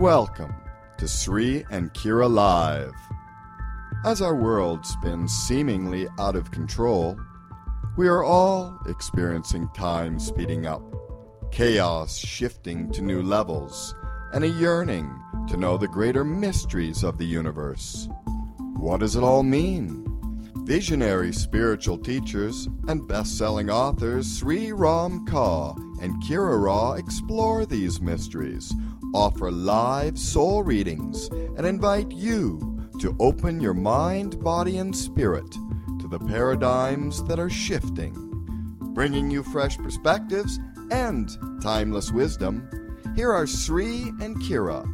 Welcome to Sri and Kira Live. As our world spins seemingly out of control, we are all experiencing time speeding up, chaos shifting to new levels, and a yearning to know the greater mysteries of the universe. What does it all mean? Visionary spiritual teachers and best-selling authors Sri Ram Kaur and Kira Ra explore these mysteries, offer live soul readings, and invite you to open your mind, body, and spirit to the paradigms that are shifting. Bringing you fresh perspectives and timeless wisdom, here are Sri and Kira.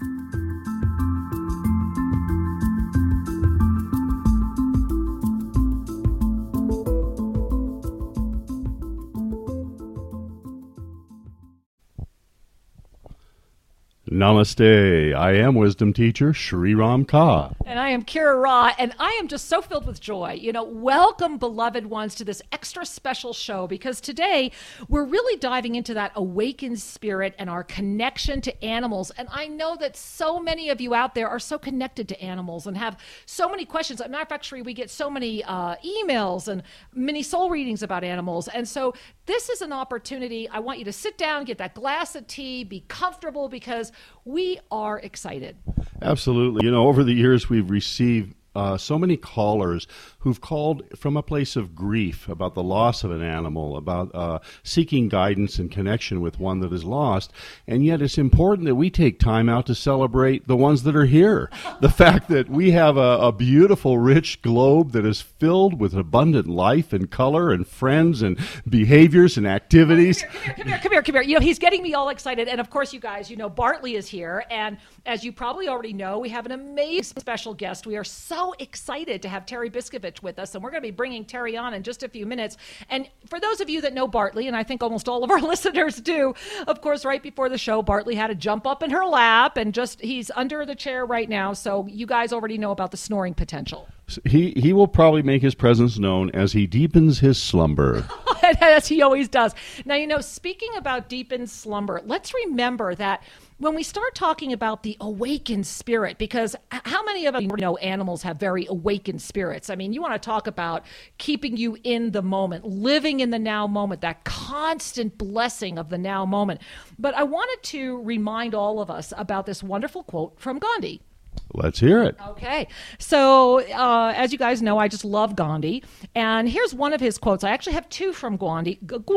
Namaste. I am wisdom teacher Sri Ram Kaur. And I am Kira Ra, and I am just so filled with joy. Welcome, beloved ones, to this extra special show, because today we're really diving into that awakened spirit and our connection to animals. And I know that so many of you out there are so connected to animals and have so many questions. As a matter of fact, Sri, we get so many emails and mini soul readings about animals. And so this is an opportunity. I want you to sit down, get that glass of tea, be comfortable, because we are excited. Absolutely. Over the years, we've received so many callers who've called from a place of grief about the loss of an animal, about seeking guidance and connection with one that is lost. And yet it's important that we take time out to celebrate the ones that are here. The fact that we have a beautiful, rich globe that is filled with abundant life and color and friends and behaviors and activities. Come here. He's getting me all excited. And of course, you guys, Bartley is here. And as you probably already know, we have an amazing special guest. We are so excited to have Terry Biskovich with us, and we're going to be bringing Terry on in just a few minutes. And for those of you that know Bartley, and I think almost all of our listeners do, of course, right before the show, Bartley had to jump up in her lap, and he's under the chair right now, so you guys already know about the snoring potential. He will probably make his presence known as he deepens his slumber. As he always does. Now, speaking about deepened slumber, let's remember that when we start talking about the awakened spirit, because how many of us know animals have very awakened spirits? I mean, you want to talk about keeping you in the moment, living in the now moment, that constant blessing of the now moment. But I wanted to remind all of us about this wonderful quote from Gandhi. Let's hear it. Okay. So, as you guys know, I just love Gandhi. And here's one of his quotes. I actually have two from Gandhi.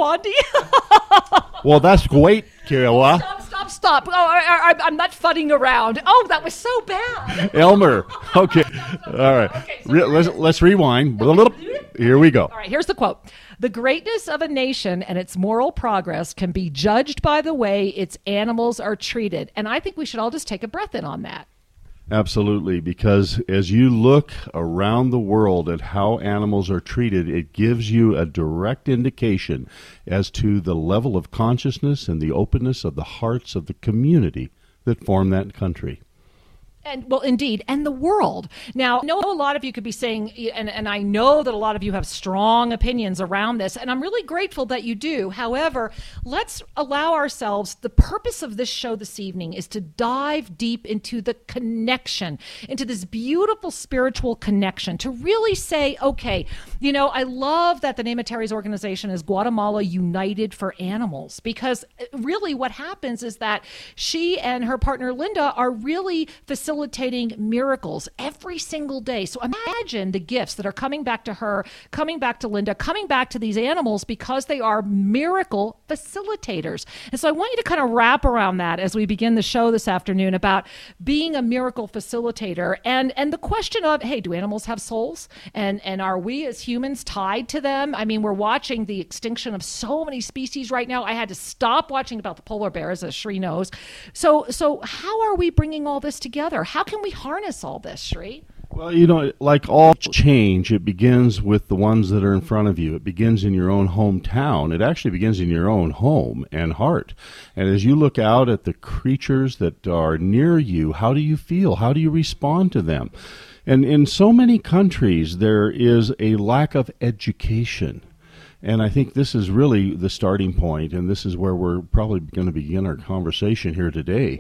Well, that's great, Kira. Stop. Oh, I'm not fudding around. Oh, that was so bad. Elmer. Okay. All right. Okay, so let's rewind. Here we go. All right, here's the quote. The greatness of a nation and its moral progress can be judged by the way its animals are treated. And I think we should all just take a breath in on that. Absolutely, because as you look around the world at how animals are treated, it gives you a direct indication as to the level of consciousness and the openness of the hearts of the community that form that country. And well, indeed, and the world. Now, I know a lot of you could be saying, and I know that a lot of you have strong opinions around this, and I'm really grateful that you do. However, let's allow ourselves, the purpose of this show this evening is to dive deep into the connection, into this beautiful spiritual connection, to really say, okay, I love that the name of Terry's organization is Guatemala United for Animals, because really what happens is that she and her partner Linda are really facilitating miracles every single day. So imagine the gifts that are coming back to her, coming back to Linda, coming back to these animals, because they are miracle facilitators. And so I want you to kind of wrap around that as we begin the show this afternoon about being a miracle facilitator and the question of, hey, do animals have souls? And are we as humans tied to them? I mean, we're watching the extinction of so many species right now. I had to stop watching about the polar bears, as Sri knows. So how are we bringing all this together? How can we harness all this, Sri? Well, like all change, it begins with the ones that are in front of you. It begins in your own hometown. It actually begins in your own home and heart. And as you look out at the creatures that are near you, how do you feel? How do you respond to them? And in so many countries, there is a lack of education. And I think this is really the starting point, and this is where we're probably going to begin our conversation here today. Well,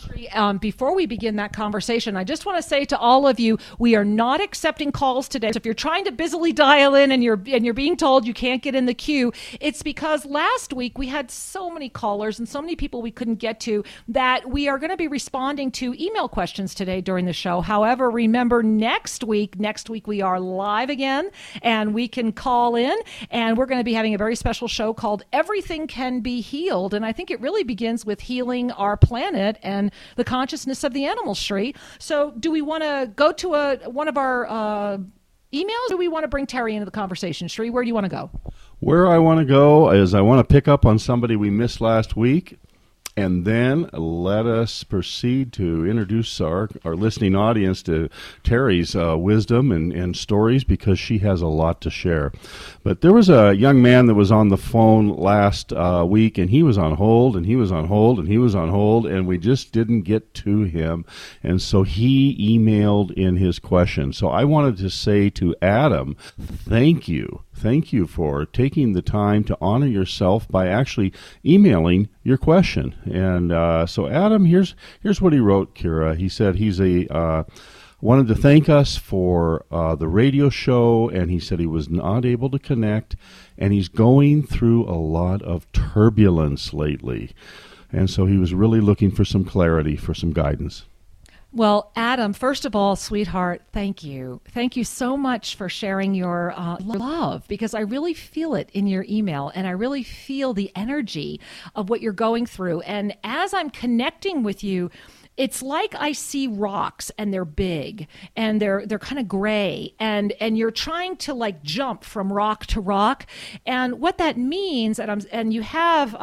Before we begin that conversation, I just want to say to all of you, we are not accepting calls today. So if you're trying to busily dial in and you're being told you can't get in the queue, it's because last week we had so many callers and so many people we couldn't get to that we are going to be responding to email questions today during the show. However, remember next week we are live again and we can call in, and we're going to be having a very special show called Everything Can Be Healed. And I think it really begins with healing our planet and the consciousness of the animals, Sri. So do we want to go to one of our emails, or do we want to bring Terry into the conversation? Sri, where do you want to go? Where I want to go is I want to pick up on somebody we missed last week, and then let us proceed to introduce our listening audience to Terry's wisdom and stories, because she has a lot to share. But there was a young man that was on the phone last week, and he was on hold, and he was on hold, and he was on hold, and we just didn't get to him. And so he emailed in his question. So I wanted to say to Adam, thank you. Thank you for taking the time to honor yourself by actually emailing your question. And so Adam, here's what he wrote, Kira. He said he's wanted to thank us for the radio show, and he said he was not able to connect, and he's going through a lot of turbulence lately. And so he was really looking for some clarity, for some guidance. Well, Adam, first of all, sweetheart, thank you. Thank you so much for sharing your love, because I really feel it in your email, and I really feel the energy of what you're going through. And as I'm connecting with you, it's like I see rocks, and they're big, and they're kind of gray, and you're trying to like jump from rock to rock. And what that means, and you have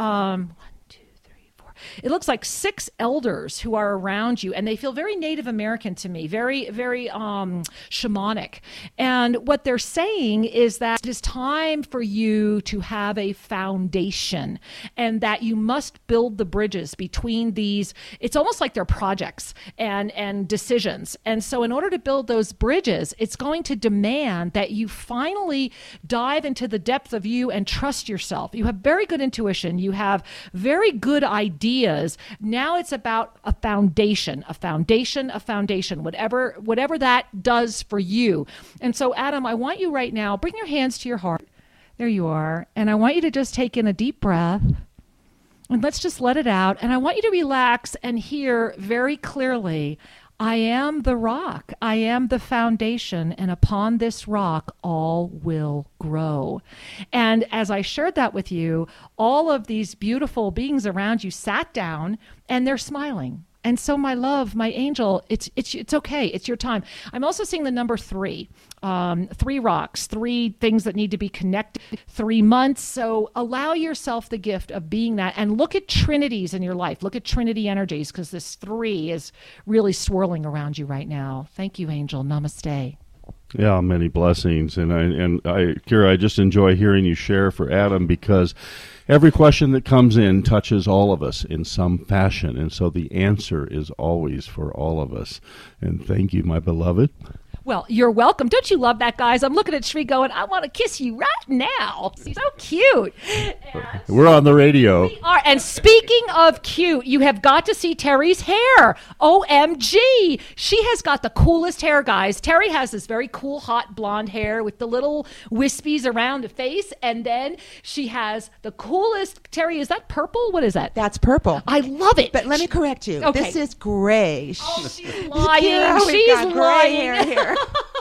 it looks like 6 elders who are around you, and they feel very Native American to me, very, very shamanic. And what they're saying is that it is time for you to have a foundation, and that you must build the bridges between these. It's almost like they're projects and decisions. And so in order to build those bridges, it's going to demand that you finally dive into the depth of you and trust yourself. You have very good intuition. You have very good ideas. Now it's about a foundation, whatever that does for you. And so, Adam, I want you right now, bring your hands to your heart. There you are. And I want you to just take in a deep breath, and let's just let it out. And I want you to relax and hear very clearly, I am the rock. I am the foundation, and upon this rock, all will grow. And as I shared that with you, all of these beautiful beings around you sat down, and they're smiling. And so, my love, my angel, it's okay. It's your time. I'm also seeing the number 3. 3 rocks, 3 things that need to be connected, 3 months. So allow yourself the gift of being that, and look at trinities in your life. Look at trinity energies, because this 3 is really swirling around you right now. Thank you, angel. Namaste. Yeah, many blessings. And I, Kira, I just enjoy hearing you share for Adam, because every question that comes in touches all of us in some fashion. And so the answer is always for all of us. And thank you, my beloved. Well, you're welcome. Don't you love that, guys? I'm looking at Sri going, I want to kiss you right now. He's so cute. And we're on the radio. We are. And speaking of cute, you have got to see Terry's hair. OMG. She has got the coolest hair, guys. Terry has this very cool, hot blonde hair with the little wispies around the face. And then she has the coolest, Terry, is that purple? What is that? That's purple. I love it. But let me correct you. Okay. This is gray. Oh, she's lying. Kira, we've She's got gray lying. hair here.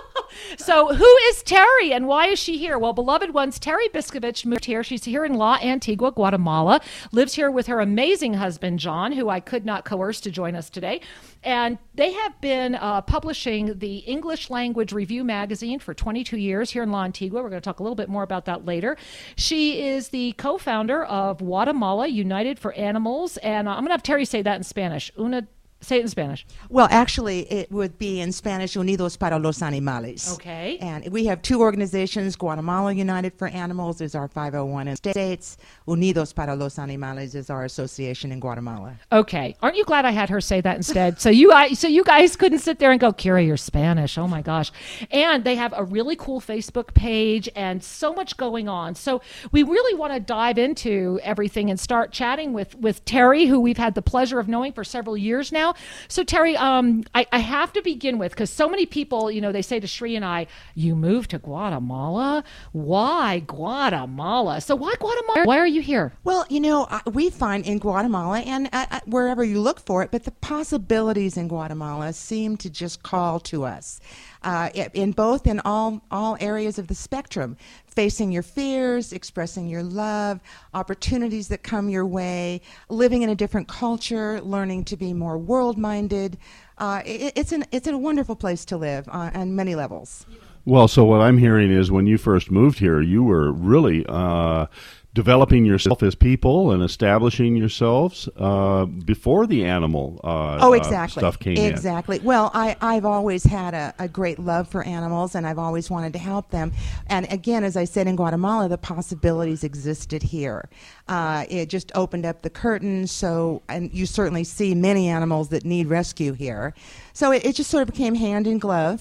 So who is Terry, and why is she here? Well, beloved ones, Terry Biskovich moved here. She's here in La Antigua, Guatemala, lives here with her amazing husband, John, who I could not coerce to join us today. And they have been publishing the English Language Review magazine for 22 years here in La Antigua. We're going to talk a little bit more about that later. She is the co-founder of Guatemala United for Animals. And I'm going to have Terry say that in Spanish. Say it in Spanish. Well, actually, it would be in Spanish, Unidos para los Animales. Okay. And we have 2 organizations. Guatemala United for Animals is our 501 in States. Unidos para los Animales is our association in Guatemala. Okay. Aren't you glad I had her say that instead? So you guys couldn't sit there and go, Kira, you're Spanish. Oh, my gosh. And they have a really cool Facebook page and so much going on. So we really want to dive into everything and start chatting with Terry, who we've had the pleasure of knowing for several years now. now. So Terry, I have to begin with, because so many people, they say to Shri and I, you moved to Guatemala? Why Guatemala? So why Guatemala? Why are you here? Well, we find in Guatemala and wherever you look for it, but the possibilities in Guatemala seem to just call to us. In all areas of the spectrum, facing your fears, expressing your love, opportunities that come your way, living in a different culture, learning to be more world-minded. It's a wonderful place to live on many levels. Well, so what I'm hearing is when you first moved here, you were really developing yourself as people and establishing yourselves before the animal exactly. stuff came in. Exactly. Well, I've always had a great love for animals, and I've always wanted to help them. And again, as I said, in Guatemala, the possibilities existed here. It just opened up the curtains, and you certainly see many animals that need rescue here. So it just sort of became hand in glove,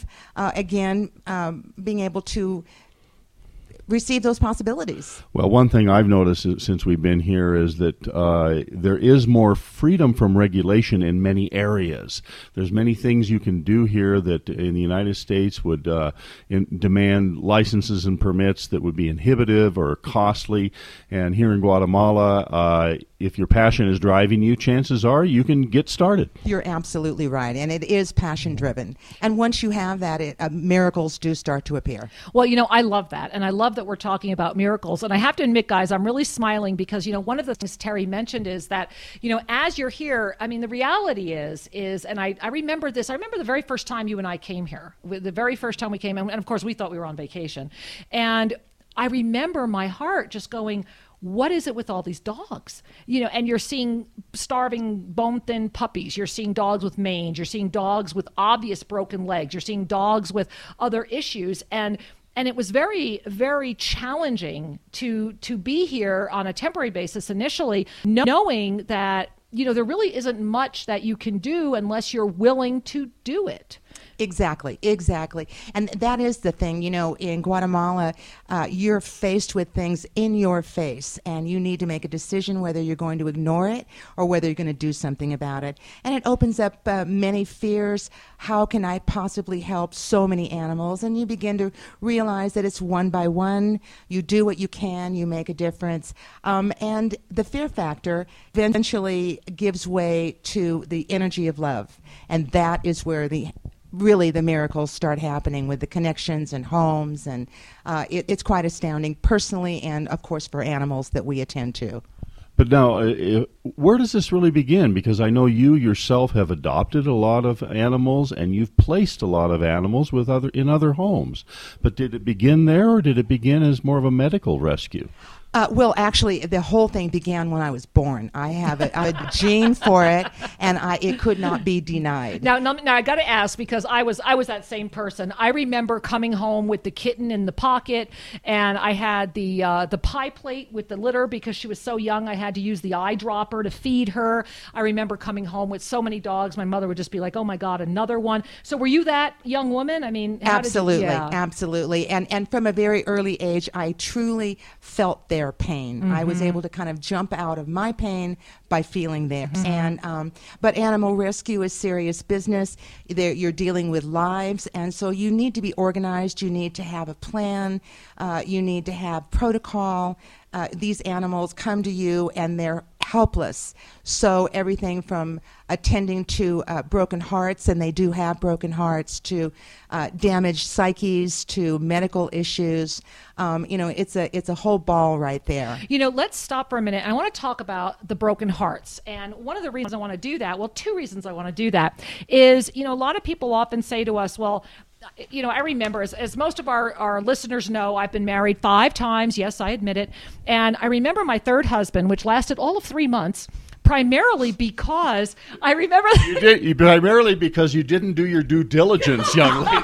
being able to receive those possibilities. Well, one thing I've noticed since we've been here is that there is more freedom from regulation in many areas. There's many things you can do here that in the United States would demand licenses and permits that would be inhibitive or costly. And here in Guatemala, if your passion is driving you, chances are you can get started. You're absolutely right, and it is passion-driven. And once you have that, miracles do start to appear. Well, I love that, and I love that we're talking about miracles. And I have to admit, guys, I'm really smiling because, one of the things Terry mentioned is that, as you're here, I mean, the reality is, and I remember this. I remember the very first time you and I came here, the very first time we came, and of course we thought we were on vacation. And I remember my heart just going, what is it with all these dogs? And you're seeing starving, bone-thin puppies. You're seeing dogs with mange. You're seeing dogs with obvious broken legs. You're seeing dogs with other issues. And it was very, very challenging to be here on a temporary basis initially, knowing that, there really isn't much that you can do unless you're willing to do it. Exactly. And that is the thing, in Guatemala, you're faced with things in your face, and you need to make a decision whether you're going to ignore it or whether you're going to do something about it. And it opens up many fears. How can I possibly help so many animals? And you begin to realize that it's one by one. You do what you can, you make a difference. And the fear factor eventually gives way to the energy of love. And that is where the miracles start happening with the connections and homes, and it's quite astounding personally and, of course, for animals that we attend to. But now, where does this really begin? Because I know you yourself have adopted a lot of animals, and you've placed a lot of animals in other homes. But did it begin there, or did it begin as more of a medical rescue? Well, actually, the whole thing began when I was born. I have a gene for it, and it could not be denied. Now I got to ask, because I was that same person. I remember coming home with the kitten in the pocket, and I had the pie plate with the litter because she was so young. I had to use the eyedropper to feed her. I remember coming home with so many dogs. My mother would just be like, "Oh my God, another one." So were you that young woman? I mean, absolutely. And from a very early age, I truly felt their pain. Mm-hmm. I was able to kind of jump out of my pain by feeling theirs. Mm-hmm. But animal rescue is serious business. You're dealing with lives, and so you need to be organized. You need to have a plan. You need to have protocol. These animals come to you, and they're helpless. So everything from attending to broken hearts, and they do have broken hearts, to damaged psyches, to medical issues. It's a whole ball right there. Let's stop for a minute. I want to talk about the broken hearts. And one of the reasons I want to do that, well, two reasons I want to do that, is, a lot of people often say to us, well, I remember, as most of our listeners know, I've been married 5 times. Yes, I admit it. And I remember my third husband, which lasted all of 3 months, primarily because I remember... Primarily because you didn't do your due diligence, young lady.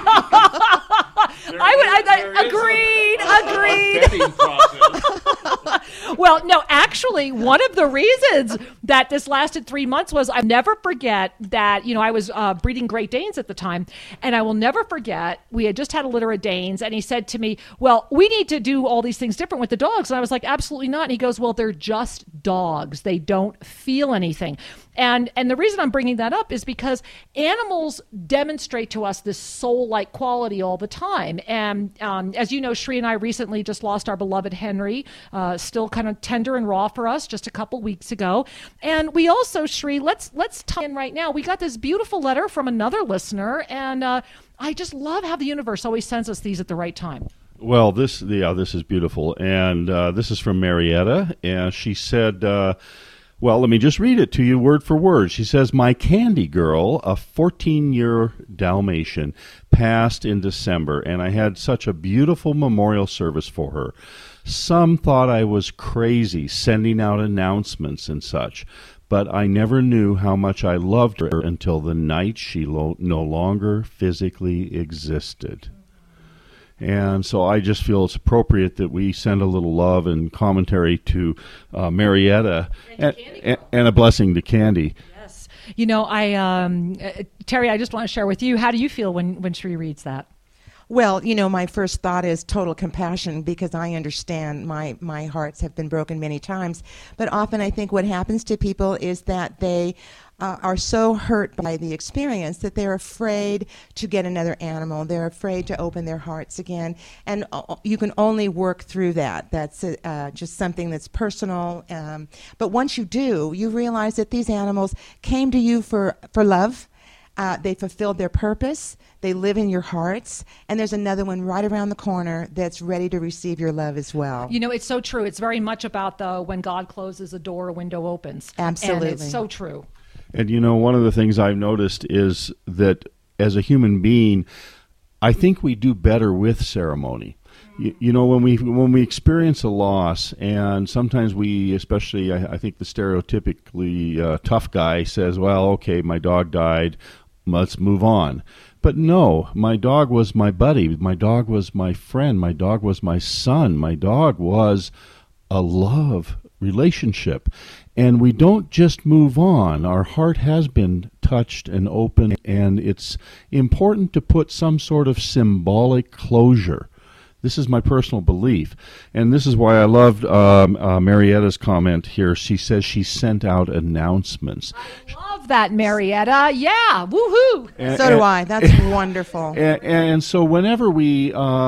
Agreed. Well, no, actually, actually, one of the reasons that this lasted 3 months was I never forget that, I was breeding Great Danes at the time, and I will never forget, we had just had a litter of Danes, and he said to me, well, we need to do all these things different with the dogs. And I was like, absolutely not. And he goes, well, they're just dogs. They don't feel anything. And the reason I'm bringing that up is because animals demonstrate to us this soul-like quality all the time. And as you know, Shri and I recently just lost our beloved Henry, still kind of tender and raw for us, just a couple weeks ago. And we also, Shri, let's tie in right now. We got this beautiful letter from another listener, and I just love how the universe always sends us these at the right time. Well, this is beautiful, and this is from Marietta, and she said, well, let me just read it to you word for word. She says, my candy girl, a 14-year Dalmatian, passed in December, and I had such a beautiful memorial service for her. Some thought I was crazy, sending out announcements and such, but I never knew how much I loved her until the night she no longer physically existed. And so I just feel it's appropriate that we send a little love and commentary to Marietta and a blessing to Candy. Yes. Terry, I just want to share with you, how do you feel when Shri reads that? Well, my first thought is total compassion, because I understand my hearts have been broken many times. But often I think what happens to people is that they are so hurt by the experience that they're afraid to get another animal. They're afraid to open their hearts again. And you can only work through that. That's just something that's personal. But once you do, you realize that these animals came to you for love. They fulfilled their purpose. They live in your hearts. And there's another one right around the corner that's ready to receive your love as well. It's so true. It's very much about when God closes a door, a window opens. Absolutely. And it's so true. And one of the things I've noticed is that as a human being, I think we do better with ceremony. When we experience a loss, and sometimes we, especially I think the stereotypically tough guy says, well, okay, my dog died, let's move on. But no, my dog was my buddy, my dog was my friend, my dog was my son, my dog was a love relationship. And we don't just move on. Our heart has been touched and opened, and it's important to put some sort of symbolic closure. This is my personal belief, and this is why I loved Marietta's comment here. She says she sent out announcements. I love that, Marietta. Yeah, woohoo! So do I. That's wonderful. And so whenever we,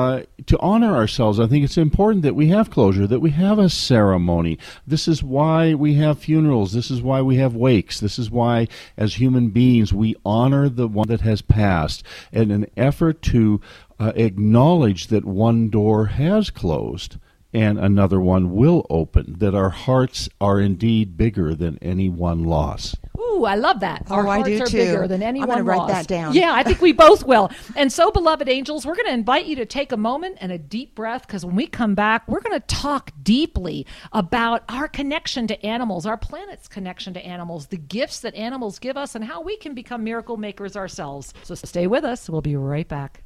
to honor ourselves, I think it's important that we have closure, that we have a ceremony. This is why we have funerals. This is why we have wakes. This is why, as human beings, we honor the one that has passed in an effort to acknowledge that one door has closed and another one will open, that our hearts are indeed bigger than any one loss. Ooh, I love that. Our hearts are bigger than any one loss. I'm going to write that down. Yeah, I think we both will. And so, beloved angels, we're going to invite you to take a moment and a deep breath, because when we come back, we're going to talk deeply about our connection to animals, our planet's connection to animals, the gifts that animals give us, and how we can become miracle makers ourselves. So stay with us. We'll be right back.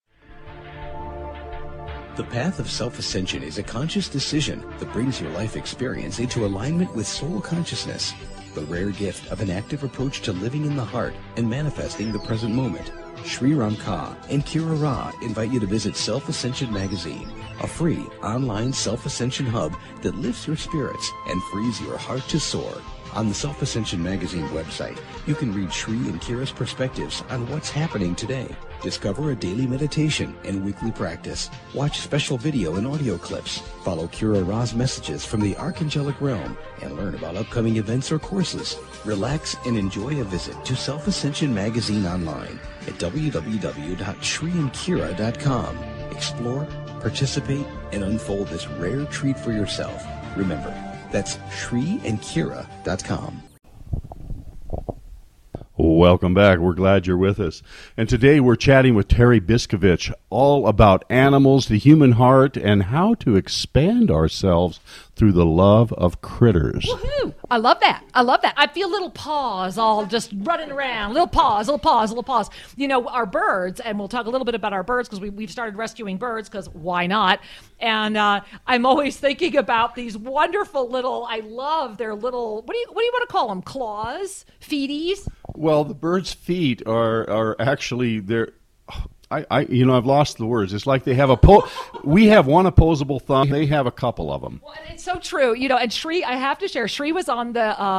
The path of self-ascension is a conscious decision that brings your life experience into alignment with soul consciousness, the rare gift of an active approach to living in the heart and manifesting the present moment. Sri Ram Ka and Kira Ra invite you to visit Self-Ascension Magazine, a free online self-ascension hub that lifts your spirits and frees your heart to soar. On the Self-Ascension Magazine website, you can read Sri and Kira's perspectives on what's happening today. Discover a daily meditation and weekly practice. Watch special video and audio clips. Follow Kira Ra's messages from the Archangelic Realm and learn about upcoming events or courses. Relax and enjoy a visit to Self-Ascension Magazine online at www.shriandkira.com. Explore, participate, and unfold this rare treat for yourself. Remember, that's shriandkira.com. Welcome back. We're glad you're with us. And today we're chatting with Terry Biskovich all about animals, the human heart, and how to expand ourselves through the love of critters. Woohoo! I love that. I love that. I feel little paws all just running around. Little paws, little paws, little paws. You know, our birds, and we'll talk a little bit about our birds because we've started rescuing birds because why not? And I'm always thinking about these wonderful little, I love their little, what do you want to call them? Claws? Feeties? Well, the bird's feet are actually, I've lost the words. It's like they have we have one opposable thumb. They have a couple of them. Well, it's so true. You know, and Shree, I have to share, Shree was on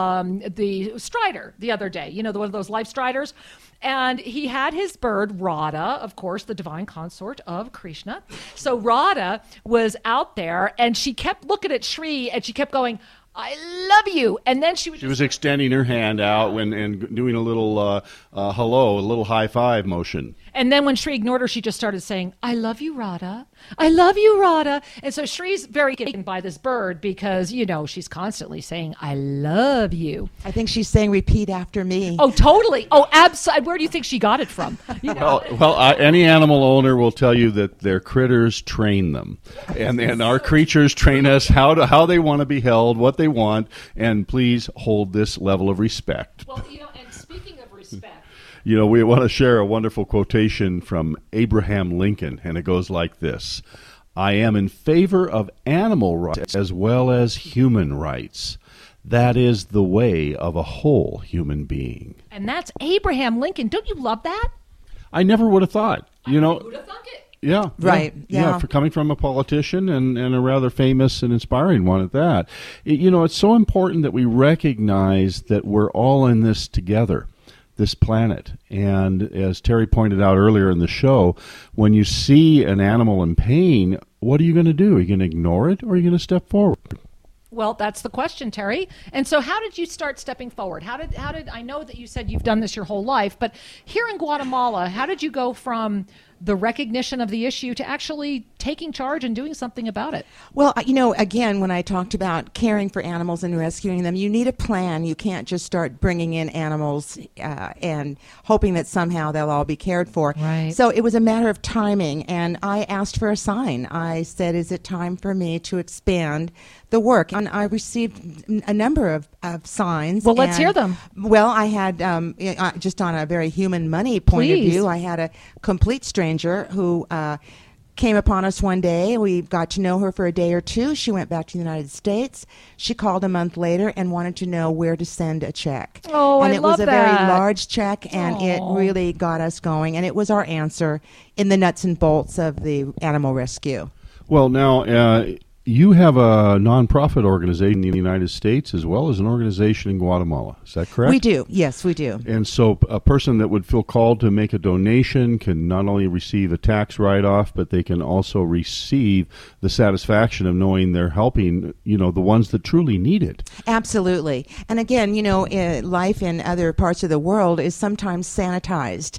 the Strider the other day, you know, one of those life Striders. And he had his bird, Radha, of course, the divine consort of Krishna. So Radha was out there, and she kept looking at Shree, and she kept going, I love you. And then she was extending her hand out and doing a little hello, a little high five motion. And then when Shree ignored her, she just started saying, I love you, Radha. I love you, Radha. And so Shree's very taken by this bird because, you know, she's constantly saying, I love you. I think she's saying, repeat after me. Oh, totally. Oh, absolutely. Where do you think she got it from? You know? Any animal owner will tell you that their critters train them. And our creatures train us how they want to be held, what they want, and please hold this level of respect. Well, you know, and speaking of respect, you know, we want to share a wonderful quotation from Abraham Lincoln, and it goes like this: I am in favor of animal rights as well as human rights. That is the way of a whole human being. And that's Abraham Lincoln. Don't you love that? I never would have thought. You know, who'd have thunk it? Yeah. Right. Yeah. For coming from a politician and a rather famous and inspiring one at that. You know, it's so important that we recognize that we're all in this together, this planet. And as Terry pointed out earlier in the show, when you see an animal in pain, what are you going to do? Are you going to ignore it, or are you going to step forward? Well, that's the question, Terry. And so how did you start stepping forward? How did I know that you said you've done this your whole life, but here in Guatemala, how did you go from the recognition of the issue to actually taking charge and doing something about it? Well, you know, again, when I talked about caring for animals and rescuing them, you need a plan. You can't just start bringing in animals and hoping that somehow they'll all be cared for. Right. So it was a matter of timing, and I asked for a sign. I said, is it time for me to expand the work? And I received a number of signs. Well, let's hear them. Well, I had, just on a very human money point of view, I had a complete stranger who came upon us one day. We got to know her for a day or two. She went back to the United States. She called a month later and wanted to know where to send a check. Oh, and I it love was a that. very large check, and it really got us going. And it was our answer in the nuts and bolts of the animal rescue. Well, now, you have a nonprofit organization in the United States as well as an organization in Guatemala. Is that correct? We do. Yes, we do. And so a person that would feel called to make a donation can not only receive a tax write-off, but they can also receive the satisfaction of knowing they're helping, you know, the ones that truly need it. Absolutely. And again, you know, life in other parts of the world is sometimes sanitized.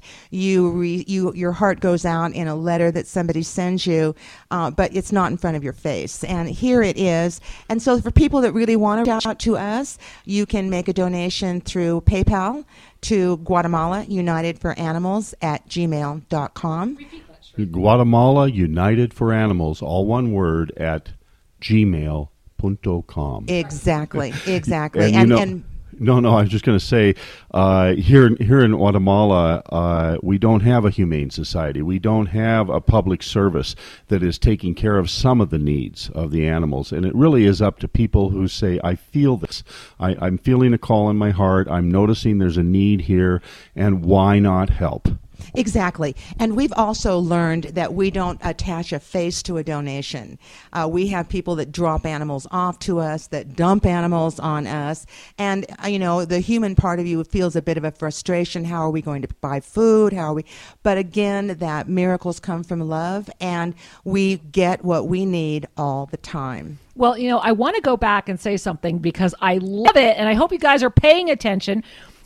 Your heart goes out in a letter that somebody sends you, but it's not in front of your face. And here it is. And so for people that really want to reach out to us, you can make a donation through PayPal to Guatemala United for Animals at gmail.com. Guatemala United for Animals, all one word, at gmail.com. Exactly. No, I was just going to say, here in Guatemala, we don't have a humane society. We don't have a public service that is taking care of some of the needs of the animals. And it really is up to people who say, I feel this. I'm feeling a call in my heart. I'm noticing there's a need here, and why not help? Exactly. And we've also learned that we don't attach a face to a donation. We have people that drop animals off to us, that dump animals on us. And, you know, the human part of you feels a bit of a frustration. How are we going to buy food? But again, that miracles come from love, and we get what we need all the time. Well, you know, I want to go back and say something because I love it, and I hope you guys are paying attention.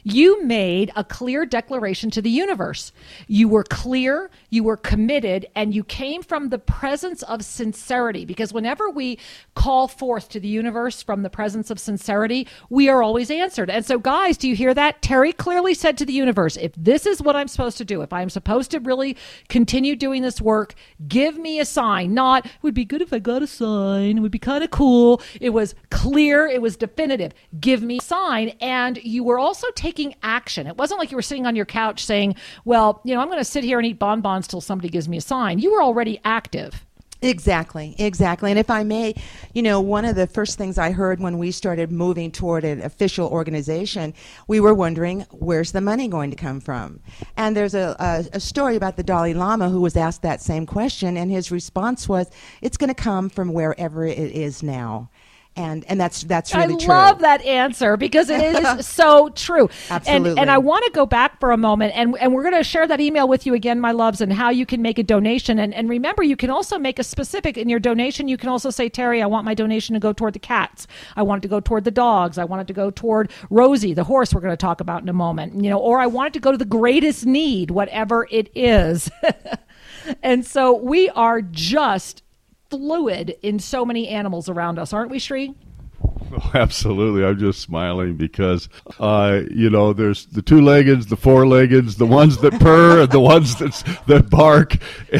You made a clear declaration to the universe. You were clear, you were committed, and you came from the presence of sincerity. Because whenever we call forth to the universe from the presence of sincerity, we are always answered. And so, guys, do you hear that? Terry clearly said to the universe, if this is what I'm supposed to do, if I'm supposed to really continue doing this work, give me a sign. Not, it would be good if I got a sign. It would be kind of cool. It was clear. It was definitive. Give me a sign. And you were also taking action. It wasn't like you were sitting on your couch saying, well, I'm going to sit here and eat bonbons till somebody gives me a sign. You were already active. Exactly. And if I may, one of the first things I heard when we started moving toward an official organization, we were wondering, where's the money going to come from? And there's a story about the Dalai Lama who was asked that same question, and his response was, it's going to come from wherever it is now. And that's really true. I love that answer because it is so true. Absolutely. And I want to go back for a moment, and we're going to share that email with you again, my loves, and how you can make a donation. And remember, you can also make a specific in your donation. You can also say, Terry, I want my donation to go toward the cats. I want it to go toward the dogs. I want it to go toward Rosie, the horse we're going to talk about in a moment. Or I want it to go to the greatest need, whatever it is. And so we are just fluid in so many animals around us, aren't we, Sri? Oh, absolutely. I'm just smiling because, there's the two-leggeds, the four-leggeds, the ones that purr, and the ones that bark.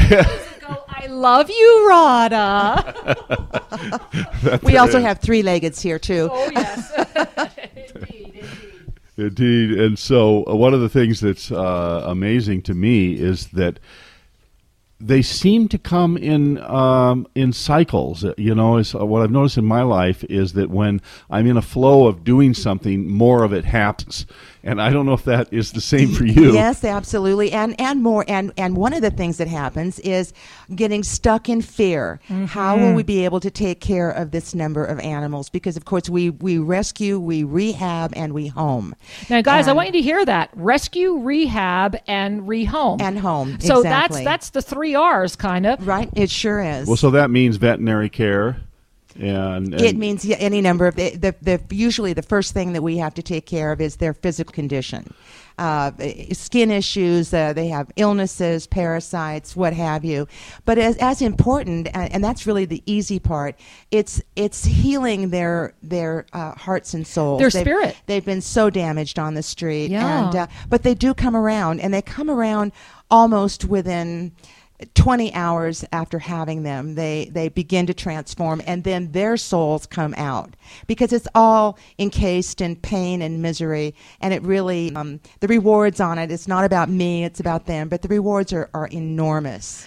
I love you, Radha. We also have three-leggeds here, too. Oh, yes. Indeed. And so one of the things that's amazing to me is that they seem to come in cycles. What I've noticed in my life is that when I'm in a flow of doing something, more of it happens. And I don't know if that is the same for you. Yes, absolutely. And more. And one of the things that happens is getting stuck in fear. Mm-hmm. How will we be able to take care of this number of animals? Because, of course, we rescue, we rehab, and we home. Now, guys, I want you to hear that. Rescue, rehab, and rehome. And home, so exactly. that's the 3 R's, kind of. Right, it sure is. Well, so that means veterinary care. And it means any number of usually the first thing that we have to take care of is their physical condition, skin issues. They have illnesses, parasites, what have you. But as important, and that's really the easy part, it's healing their hearts and souls, their spirit. They've been so damaged on the street, yeah. But they do come around, and they come around almost within 20 hours after having them. They begin to transform, and then their souls come out because it's all encased in pain and misery. And it really, the rewards on it, it's not about me, it's about them, but the rewards are enormous.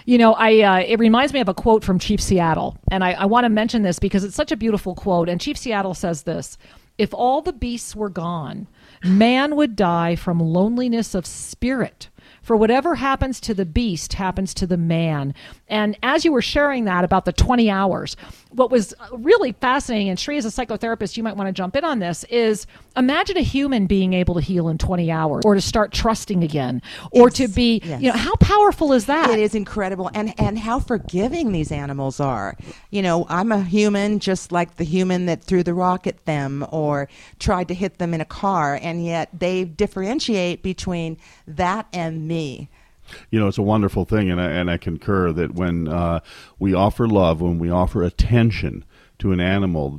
It reminds me of a quote from Chief Seattle, and I want to mention this because it's such a beautiful quote. And Chief Seattle says this: if all the beasts were gone, man would die from loneliness of spirit. For whatever happens to the beast happens to the man. And as you were sharing that about the 20 hours, what was really fascinating, and Sri, as a psychotherapist, you might want to jump in on this, is imagine a human being able to heal in 20 hours or to start trusting again or to be, how powerful is that? It is incredible. And how forgiving these animals are. I'm a human just like the human that threw the rock at them or tried to hit them in a car, and yet they differentiate between that and me. It's a wonderful thing, and I concur that when we offer love, when we offer attention to an animal,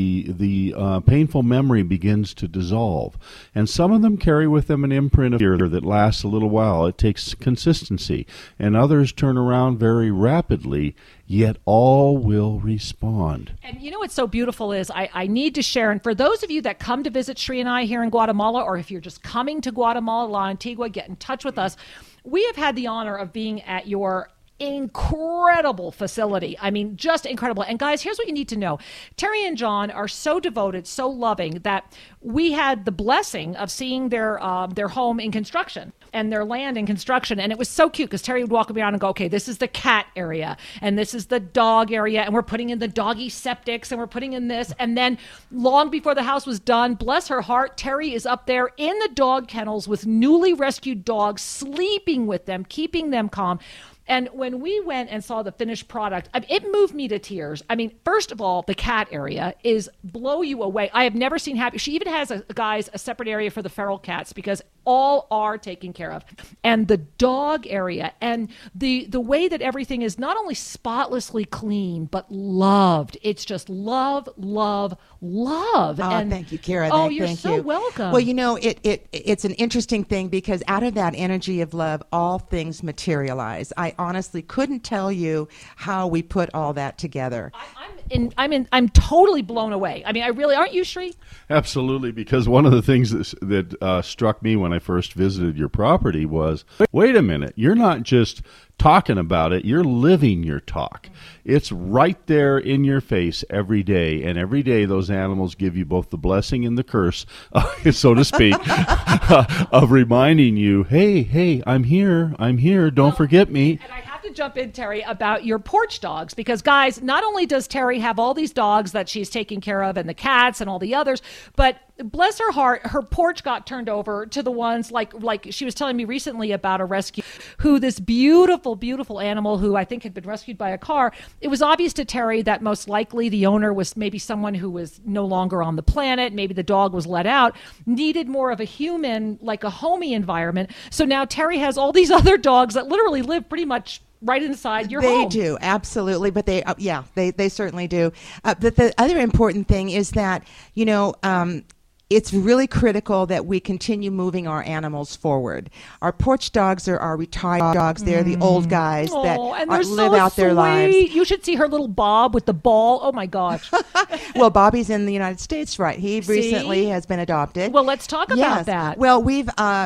the painful memory begins to dissolve. And some of them carry with them an imprint of fear that lasts a little while. It takes consistency. And others turn around very rapidly, yet all will respond. And what's so beautiful is I need to share, and for those of you that come to visit Sri and I here in Guatemala, or if you're just coming to Guatemala, La Antigua, get in touch with us. We have had the honor of being at your incredible facility. I mean, just incredible. And guys, here's what you need to know. Terry and John are so devoted, so loving, that we had the blessing of seeing their home in construction and their land in construction. And it was so cute because Terry would walk around and go, okay, this is the cat area and this is the dog area. And we're putting in the doggy septics and we're putting in this. And then long before the house was done, bless her heart, Terry is up there in the dog kennels with newly rescued dogs, sleeping with them, keeping them calm. And when we went and saw the finished product, it moved me to tears. I mean, first of all, the cat area is blow you away. I have never seen happy. She even has a separate area for the feral cats because all are taken care of. And the dog area and the way that everything is not only spotlessly clean, but loved. It's just love, love, love. Oh, and thank you, Kara. Oh, Thank you're you. so welcome. Well, it's an interesting thing because out of that energy of love, all things materialize. I honestly couldn't tell you how we put all that together. I'm totally blown away. I mean, I really, aren't you, Sri? Absolutely, because one of the things that struck me when I first visited your property was, wait a minute, you're not just talking about it, you're living your talk. It's right there in your face every day, and every day those animals give you both the blessing and the curse, so to speak, of reminding you, hey, I'm here, don't forget me. And I have to jump in, Terry, about your porch dogs, because guys, not only does Terry have all these dogs that she's taking care of and the cats and all the others, but bless her heart, her porch got turned over to the ones like she was telling me recently about a rescue who this beautiful animal who I think had been rescued by a car. It was obvious to Terry that most likely the owner was maybe someone who was no longer on the planet. Maybe the dog was let out, needed more of a human, like a homey environment. So now Terry has all these other dogs that literally live pretty much right inside your home. They do, absolutely. But they certainly do. But the other important thing is that, it's really critical that we continue moving our animals forward. Our porch dogs are our retired dogs. They're the old guys that live out their lives. You should see her little Bob with the ball. Oh, my gosh. Well, Bobby's in the United States, right? He recently has been adopted. Well, let's talk about that. Well, we've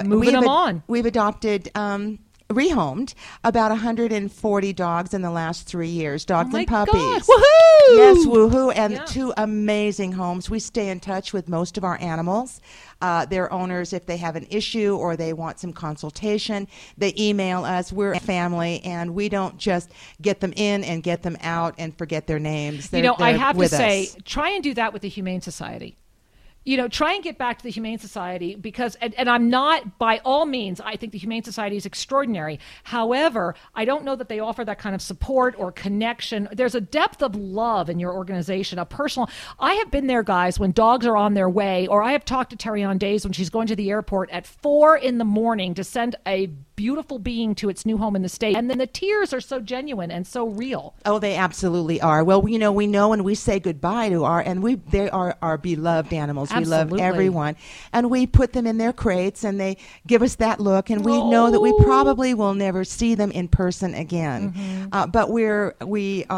adopted rehomed about 140 dogs in the last 3 years, dogs and puppies. God. Woohoo! Yes, woohoo, and 2 amazing homes. We stay in touch with most of our animals. Their owners, if they have an issue or they want some consultation, they email us. We're a family, and we don't just get them in and get them out and forget their names. I have to say, try and do that with the Humane Society. Try and get back to the Humane Society because, and I'm not, by all means, I think the Humane Society is extraordinary. However, I don't know that they offer that kind of support or connection. There's a depth of love in your organization, a personal. I have been there, guys, when dogs are on their way, or I have talked to Terry on days when she's going to the airport at 4 a.m. to send a beautiful being to its new home in the state. And then the tears are so genuine and so real. Oh, they absolutely are. Well, we know when we say goodbye to they are our beloved animals. Absolutely. We love everyone. And we put them in their crates and they give us that look, and we know that we probably will never see them in person again. Mm-hmm. But we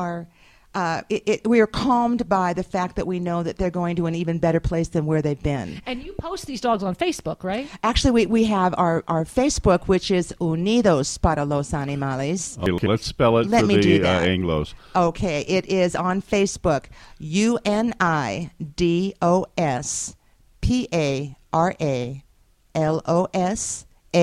are calmed by the fact that we know that they're going to an even better place than where they've been. And you post these dogs on Facebook, right? Actually, we have our Facebook, which is Unidos para los Animales. Okay, let's spell it for the Anglos. Okay, it is on Facebook, UNIDOS PARALOS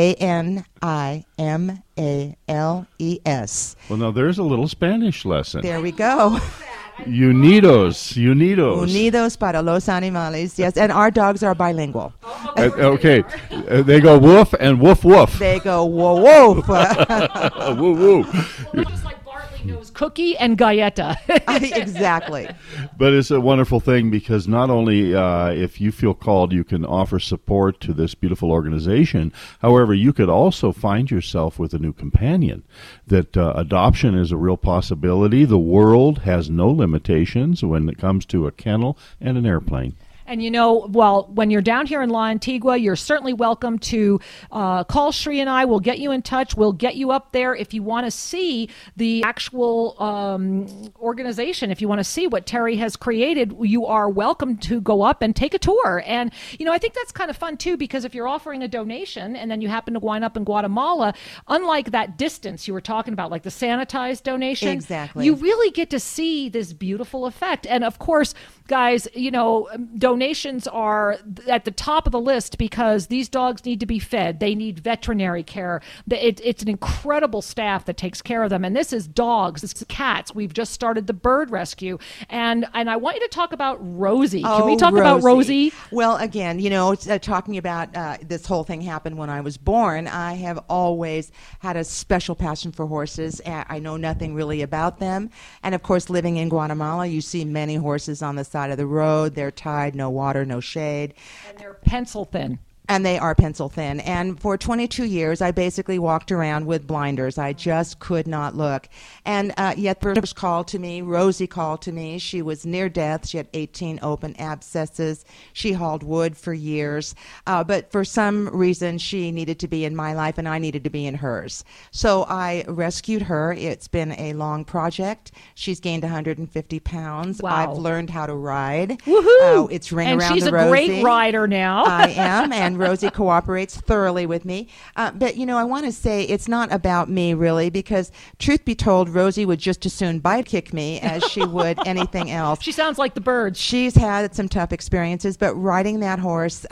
ANIMALES. Well, now there's a little Spanish lesson. There we go. Unidos. Unidos para los animales. Yes, and our dogs are bilingual. Okay, they go woof and woof woof. They go woof woof. Woo woo. Just like Bartley knows cookie and galleta. Exactly. But it's a wonderful thing because not only if you feel called, you can offer support to this beautiful organization. However, you could also find yourself with a new companion. That adoption is a real possibility. The world has no limitations when it comes to a kennel and an airplane. And when you're down here in La Antigua, you're certainly welcome to call Sri and I. We'll get you in touch. We'll get you up there if you want to see the actual organization. If you want to see what Terry has created, you are welcome to go up and take a tour. And, I think that's kind of fun, too, because if you're offering a donation and then you happen to wind up in Guatemala, unlike that distance you were talking about, like the sanitized donation, exactly, you really get to see this beautiful effect. And, of course, guys, donations are at the top of the list because these dogs need to be fed. They need veterinary care. It's an incredible staff that takes care of them. And this is dogs, this is cats. We've just started the bird rescue. And I want you to talk about Rosie. Can we talk about Rosie? Well, again, talking about this whole thing happened when I was born. I have always had a special passion for horses. I know nothing really about them. And of course, living in Guatemala, you see many horses on the side of the road. They're tied, no water, no shade. And they're pencil thin. And they are pencil thin. And for 22 years, I basically walked around with blinders. I just could not look. And yet the first called to me, Rosie called to me. She was near death. She had 18 open abscesses. She hauled wood for years. But for some reason, she needed to be in my life, and I needed to be in hers. So I rescued her. It's been a long project. She's gained 150 pounds. Wow. I've learned how to ride. Woohoo! It's ring and around she's the a Rosie. great rider now. I am, and Rosie cooperates thoroughly with me. But, I want to say it's not about me, really, because truth be told, Rosie would just as soon bite kick me as she would anything else. She sounds like the birds. She's had some tough experiences, but riding that horse,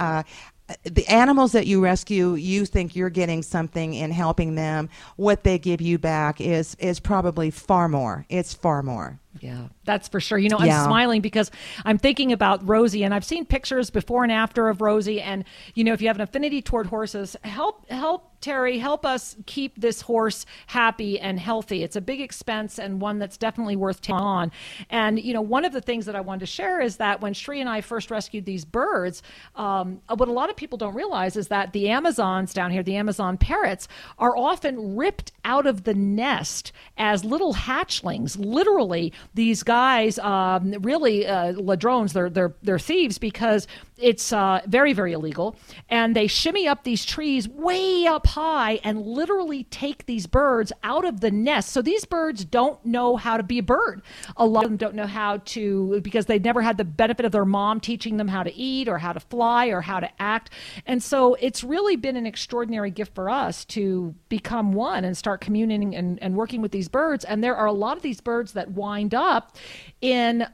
the animals that you rescue, you think you're getting something in helping them. What they give you back is probably far more. It's far more. Yeah, that's for sure. I'm smiling because I'm thinking about Rosie, and I've seen pictures before and after of Rosie. And, if you have an affinity toward horses, help Terry, help us keep this horse happy and healthy. It's a big expense and one that's definitely worth taking on. And, one of the things that I wanted to share is that when Shri and I first rescued these birds, what a lot of people don't realize is that the Amazons down here, the Amazon parrots, are often ripped out of the nest as little hatchlings. Literally, these guys, really ladrones, they're thieves because it's very, very illegal. And they shimmy up these trees way up high and literally take these birds out of the nest. So these birds don't know how to be a bird. A lot of them don't know how to, because they've never had the benefit of their mom teaching them how to eat or how to fly or how to act. And so it's really been an extraordinary gift for us to become one and start communing and working with these birds. And there are a lot of these birds that wind up in,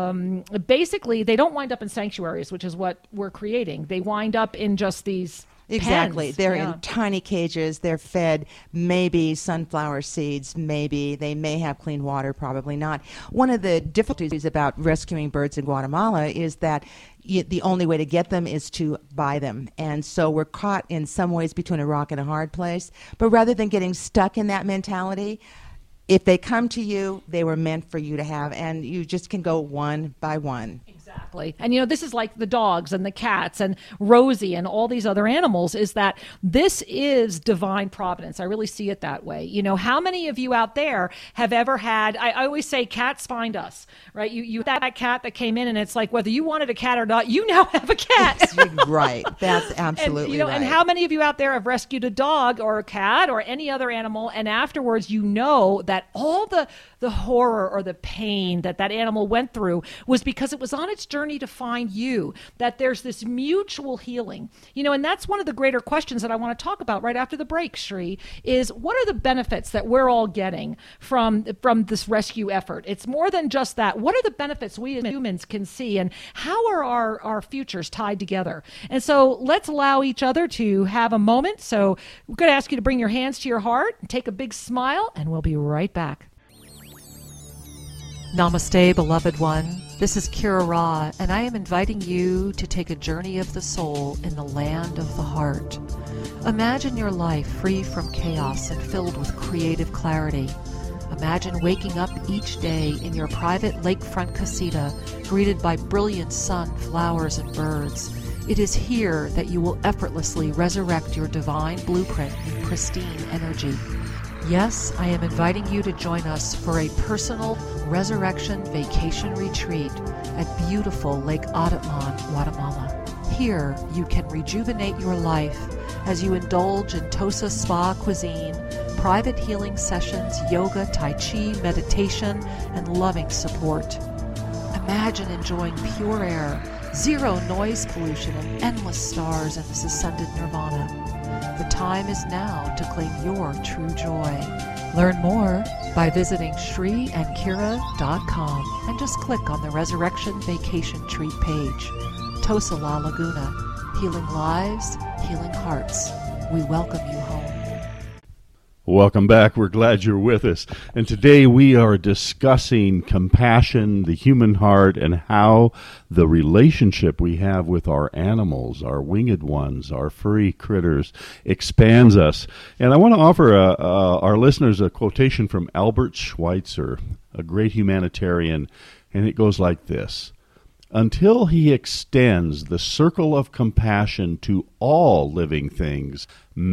basically, they don't wind up in sanctuaries, which is what we're creating. They wind up in just these Exactly. pens. They're in tiny cages. They're fed maybe sunflower seeds, maybe. They may have clean water, probably not. One of the difficulties about rescuing birds in Guatemala is that the only way to get them is to buy them. And so we're caught in some ways between a rock and a hard place. But rather than getting stuck in that mentality, if they come to you, they were meant for you to have, and you just can go one by one. Exactly. And, this is like the dogs and the cats and Rosie and all these other animals, is that this is divine providence. I really see it that way. How many of you out there have ever had, I always say cats find us, right? You that cat that came in, and it's like, whether you wanted a cat or not, you now have a cat. Right. That's absolutely and, right. And how many of you out there have rescued a dog or a cat or any other animal, and afterwards that all the horror or the pain that animal went through was because it was on its journey to find you, that there's this mutual healing, and that's one of the greater questions that I want to talk about right after the break, Shri, is what are the benefits that we're all getting from this rescue effort? It's more than just that. What are the benefits we as humans can see, and how are our futures tied together? And so let's allow each other to have a moment. So we're going to ask you to bring your hands to your heart and take a big smile, and we'll be right back. Namaste, beloved one. This is Kira Ra, and I am inviting you to take a journey of the soul in the land of the heart. Imagine your life free from chaos and filled with creative clarity. Imagine waking up each day in your private lakefront casita, greeted by brilliant sun, flowers, and birds. It is here that you will effortlessly resurrect your divine blueprint in pristine energy. Yes, I am inviting you to join us for a personal resurrection vacation retreat at beautiful Lake Atatlan, Guatemala. Here, you can rejuvenate your life as you indulge in Tosa Spa cuisine, private healing sessions, yoga, tai chi, meditation, and loving support. Imagine enjoying pure air, zero noise pollution, and endless stars in this ascended nirvana. The time is now to claim your true joy. Learn more by visiting shriandkira.com and just click on the Resurrection Vacation Treat page. Tosa La Laguna. Healing lives, healing hearts. We welcome you home. Welcome back. We're glad you're with us. And today we are discussing compassion, the human heart, and how the relationship we have with our animals, our winged ones, our furry critters, expands us. And I want to offer our listeners a quotation from Albert Schweitzer, a great humanitarian, and it goes like this. Until he extends the circle of compassion to all living things,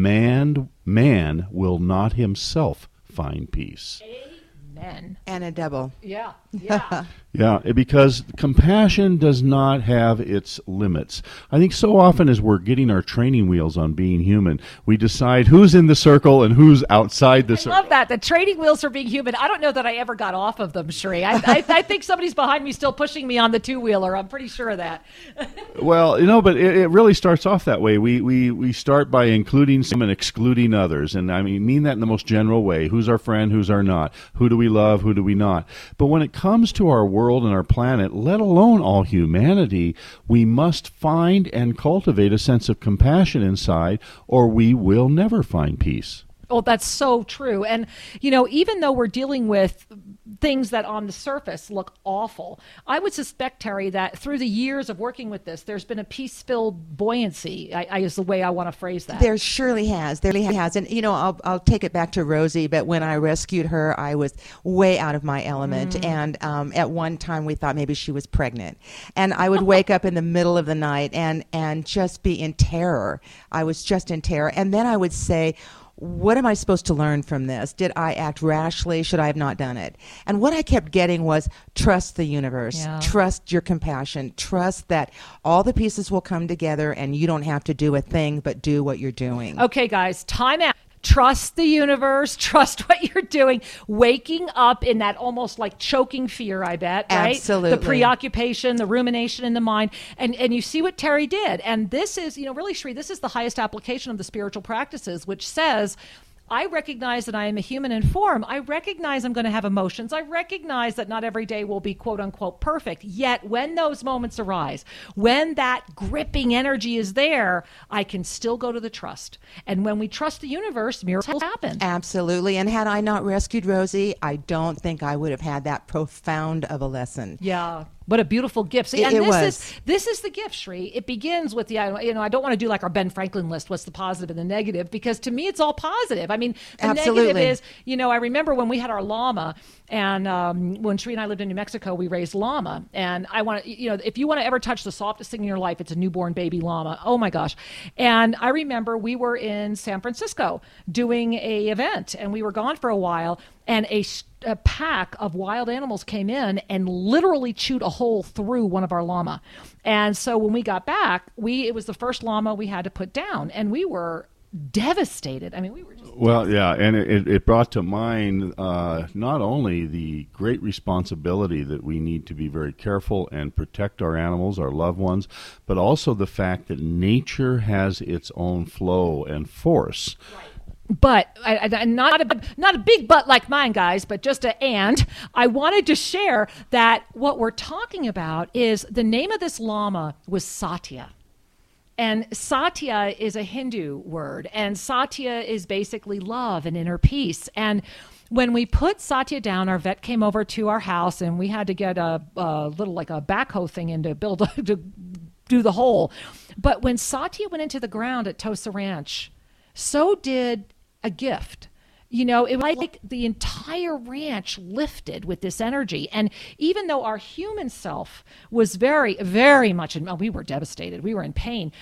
man will not himself find peace. Amen. And a double. Yeah. Yeah, because compassion does not have its limits. I think so often as we're getting our training wheels on being human, we decide who's in the circle and who's outside the circle. I love that. The training wheels for being human. I don't know that I ever got off of them, Sheree. I think somebody's behind me still pushing me on the two-wheeler. I'm pretty sure of that. Well, but it really starts off that way. We start by including some and excluding others. And I mean that in the most general way. Who's our friend, who's our not? Who do we love, who do we not? But when it comes to our world and our planet, let alone all humanity, we must find and cultivate a sense of compassion inside, or we will never find peace. Oh, that's so true. And, even though we're dealing with things that on the surface look awful, I would suspect, Terry, that through the years of working with this, there's been a peace-filled buoyancy, I is the way I want to phrase that. There surely has. There really has. And, I'll take it back to Rosie, but when I rescued her, I was way out of my element. And at one time, we thought maybe she was pregnant. And I would wake up in the middle of the night and just be in terror. I was just in terror. And then I would say, what am I supposed to learn from this? Did I act rashly? Should I have not done it? And what I kept getting was trust the universe, trust your compassion, trust that all the pieces will come together and you don't have to do a thing, but do what you're doing. Okay, guys, time out. Trust the universe, trust what you're doing, waking up in that almost like choking fear, I bet, right? Absolutely. The preoccupation, the rumination in the mind. And you see what Terry did. And this is, really, Sheree, this is the highest application of the spiritual practices, which says, I recognize that I am a human in form. I recognize I'm going to have emotions. I recognize that not every day will be quote unquote perfect. Yet when those moments arise, when that gripping energy is there, I can still go to the trust. And when we trust the universe, miracles happen. Absolutely. And had I not rescued Rosie, I don't think I would have had that profound of a lesson. Yeah. What a beautiful gift. See, and this is the gift, Sheree. It begins with I don't want to do like our Ben Franklin list, what's the positive and the negative, because to me it's all positive. I mean, the Absolutely. negative is, I remember when we had our llama, and when Sheree and I lived in New Mexico, we raised llama. And I want to, if you want to ever touch the softest thing in your life, it's a newborn baby llama. Oh my gosh. And I remember we were in San Francisco doing a event, and we were gone for a while, and a pack of wild animals came in and literally chewed a hole through one of our llama. And so when we got back, it was the first llama we had to put down, and we were devastated. I mean, we were just well, yeah, and it brought to mind not only the great responsibility that we need to be very careful and protect our animals, our loved ones, but also the fact that nature has its own flow and force. Right. But not a big but like mine, guys, but just and I wanted to share that what we're talking about is the name of this llama was Satya. And Satya is a Hindu word, and Satya is basically love and inner peace. And when we put Satya down, our vet came over to our house, and we had to get a little like a backhoe thing in to do the hole. But when Satya went into the ground at Tosa Ranch, so did a gift. It was like the entire ranch lifted with this energy. And even though our human self was very, very much we were devastated, we were in pain,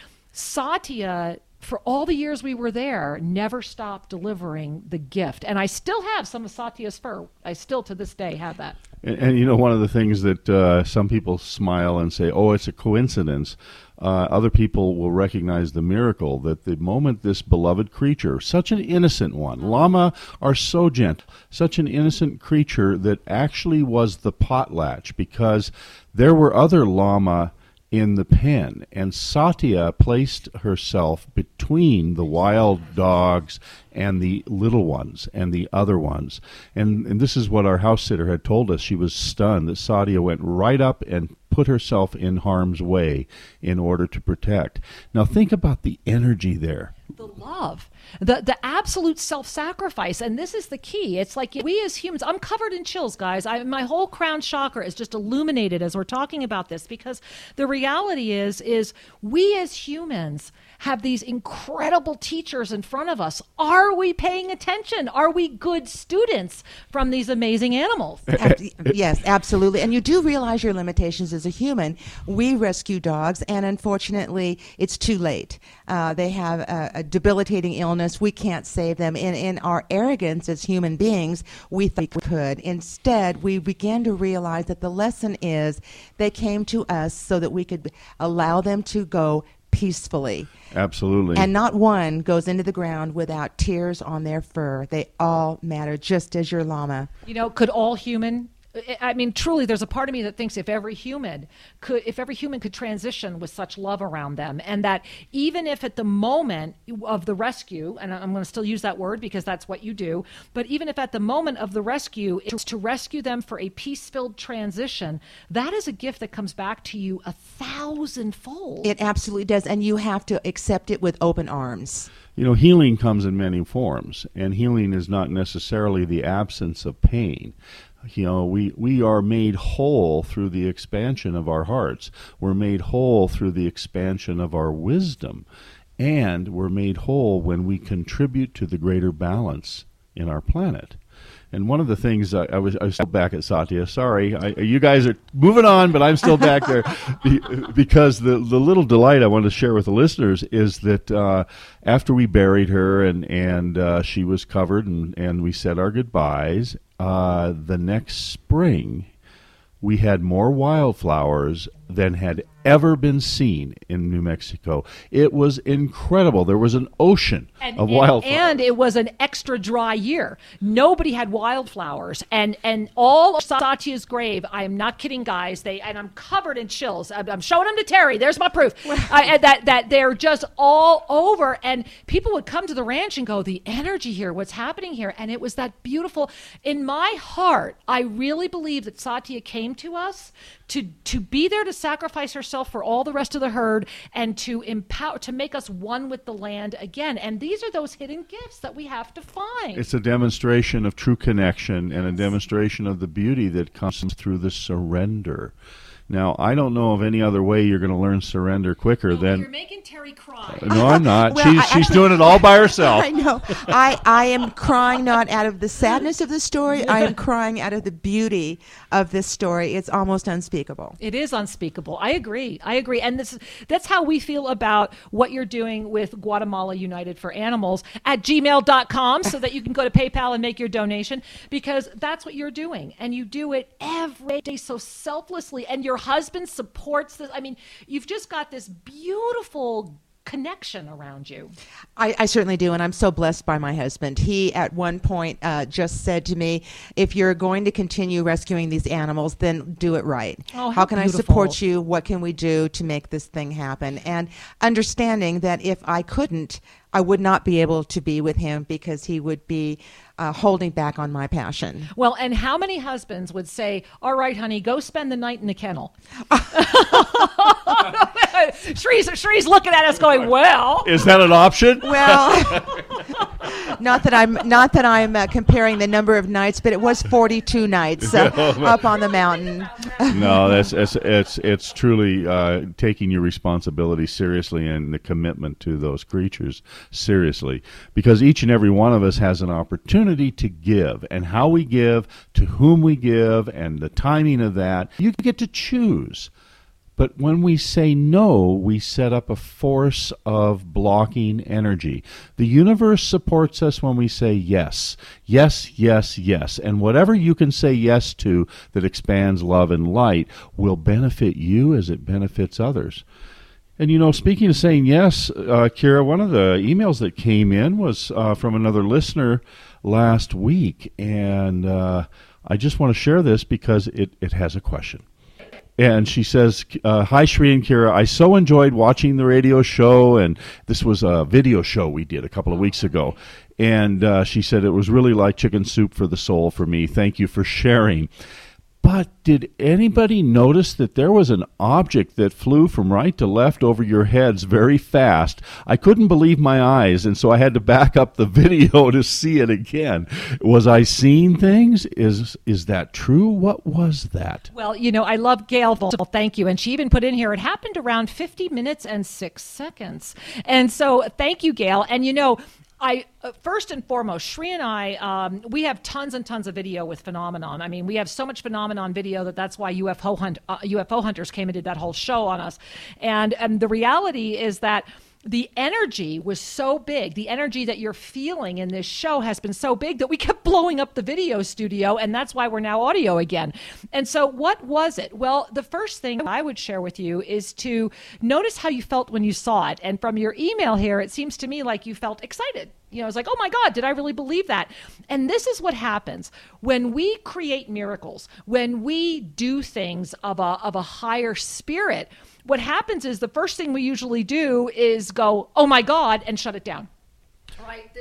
Satya, for all the years we were there, never stopped delivering the gift. And I still have some of Satya's fur. I still, to this day, have that. And one of the things that some people smile and say, oh, it's a coincidence. Other people will recognize the miracle that the moment this beloved creature, such an innocent one, llama are so gentle, such an innocent creature that actually was the potlatch, because there were other llama in the pen, and Satya placed herself between the wild dogs and the little ones and the other ones. And this is what our house sitter had told us. She was stunned that Sadia went right up and put herself in harm's way in order to protect. Now think about the energy there. The love, the absolute self-sacrifice, and this is the key. It's like we as humans, I'm covered in chills, guys. My whole crown chakra is just illuminated as we're talking about this, because the reality is we as humans have these incredible teachers in front of us. Are we paying attention? Are we good students from these amazing animals? Yes, absolutely. And you do realize your limitations as a human. We rescue dogs, and unfortunately, it's too late. They have a debilitating illness. We can't save them. In our arrogance as human beings, we think we could. Instead, we began to realize that the lesson is they came to us so that we could allow them to go peacefully. Absolutely. And not one goes into the ground without tears on their fur. They all matter, just as your llama. You know, could all human, I mean, truly, there's a part of me that thinks if every human could transition with such love around them, and that even if at the moment of the rescue, and I'm going to still use that word because that's what you do, but even if at the moment of the rescue it's to rescue them for a peace-filled transition, that is a gift that comes back to you 1,000-fold. It absolutely does, and you have to accept it with open arms. You know, healing comes in many forms, and healing is not necessarily the absence of pain. You know, we are made whole through the expansion of our hearts. We're made whole through the expansion of our wisdom. And we're made whole when we contribute to the greater balance in our planet. And one of the things, I was still back at Satya. Sorry, you guys are moving on, but I'm still back there. Because the little delight I wanted to share with the listeners is that after we buried her and she was covered and we said our goodbyes, the next spring we had more wildflowers than had ever been seen in New Mexico. It was incredible. There was an ocean of wildflowers. And it was an extra dry year. Nobody had wildflowers. And all of Satya's grave, I am not kidding, guys, and I'm covered in chills. I'm showing them to Terry. There's my proof. That they're just all over. And people would come to the ranch and go, the energy here, what's happening here? And it was that beautiful. In my heart, I really believe that Satya came to us to be there to sacrifice herself for all the rest of the herd and to empower, to make us one with the land again. And these are those hidden gifts that we have to find. It's a demonstration of true connection and a demonstration of the beauty that comes through the surrender. Now, I don't know of any other way you're going to learn surrender quicker than... You're making Terry cry. No, I'm not. Well, she's doing it all by herself. I know. I am crying not out of the sadness of the story. I am crying out of the beauty of this story. It's almost unspeakable. It is unspeakable. I agree. And that's how we feel about what you're doing with Guatemala United for Animals at gmail.com so that you can go to PayPal and make your donation, because that's what you're doing. And you do it every day so selflessly. And your husband supports this. I mean, you've just got this beautiful connection around you. I certainly do, and I'm so blessed by my husband. He, at one point, just said to me, if you're going to continue rescuing these animals, then do it right. Oh, how can beautiful. I support you? What can we do to make this thing happen? And understanding that if I couldn't, I would not be able to be with him because he would be holding back on my passion. Well, and how many husbands would say, all right, honey, go spend the night in the kennel? Shree's looking at us going, well. Is that an option? Well, not that I'm comparing the number of nights, but it was 42 nights up on the mountain. No, it's truly taking your responsibility seriously and the commitment to those creatures seriously, because each and every one of us has an opportunity to give, and how we give, to whom we give, and the timing of that, you get to choose. But when we say no, we set up a force of blocking energy. The universe supports us when we say yes. Yes, yes, yes. And whatever you can say yes to that expands love and light will benefit you as it benefits others. And, you know, speaking of saying yes, Kira, one of the emails that came in was from another listener last week. And I just want to share this because it has a question. And she says, hi, Sri and Kira. I so enjoyed watching the radio show, and this was a video show we did a couple of weeks ago. And she said, it was really like chicken soup for the soul for me. Thank you for sharing. But did anybody notice that there was an object that flew from right to left over your heads very fast? I couldn't believe my eyes, and so I had to back up the video to see it again. Was I seeing things? Is that true? What was that? Well, I love Gail. Thank you. And she even put in here, it happened around 50 minutes and 6 seconds. And so thank you, Gail. And I first and foremost, Sri and I, we have tons and tons of video with Phenomenon. I mean, we have so much Phenomenon video that's why UFO hunters came and did that whole show on us. And the reality is that the energy was so big. The energy that you're feeling in this show has been so big that we kept blowing up the video studio, and that's why we're now audio again. And so what was it? Well, the first thing I would share with you is to notice how you felt when you saw it. And from your email here, it seems to me like you felt excited. It's like, oh my God, did I really believe that? And this is what happens when we create miracles, when we do things of a higher spirit. What happens is the first thing we usually do is go, oh my God, and shut it down. Right?